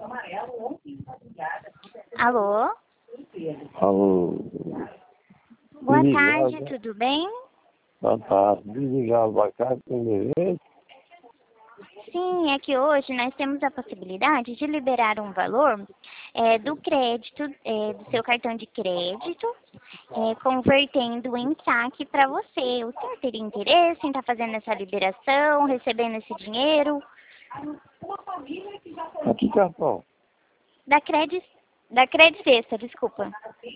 Alô? Alô? Boa Desligado, tarde, tudo bem? boa tarde. Desligado pra cá, tem direito? Sim, é que hoje nós temos a possibilidade de liberar um valor do crédito, do seu cartão de crédito, convertendo em saque para você. O senhor teria interesse em estar fazendo essa liberação, recebendo esse dinheiro? Aqui, cartão. Da Credit Sexta, desculpa.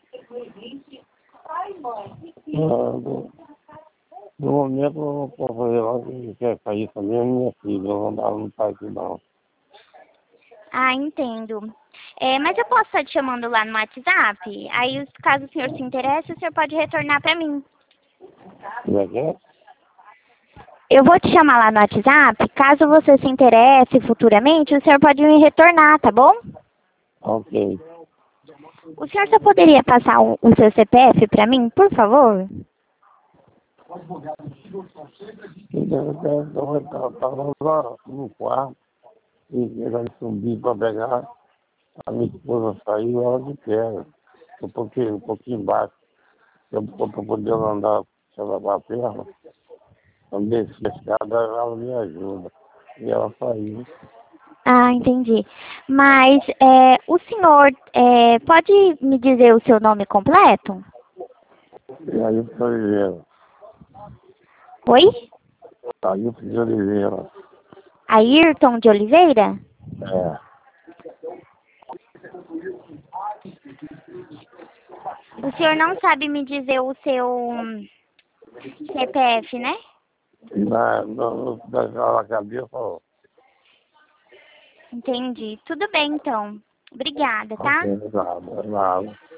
No momento eu não posso fazer lá, que quer sair também a minha filha, eu não tá aqui não. Ah, entendo. Mas eu posso estar te chamando lá no WhatsApp? Aí, caso o senhor se interesse, o senhor pode retornar para mim. Como é que é? Eu vou te chamar lá no WhatsApp. Caso você se interesse futuramente, o senhor pode me retornar, tá bom? Ok. O senhor só poderia passar o seu CPF para mim, por favor? Então, estava lá no quarto, e ele subiu para pegar, a minha esposa saiu, ela de queda. Um pouquinho embaixo, eu para poder andar, se ela levar a perna, eu desci a escada, ela me ajuda. E ela saiu. Ah, entendi. Mas o senhor pode me dizer o seu nome completo? E aí eu fui Oliveira. Oi? Aí eu fui Oliveira. Ayrton de Oliveira? É. O senhor não sabe me dizer o seu CPF, né? Daquela cabeça, ó. Entendi. Tudo bem, então. Obrigada, tá? Ok, nada, nada.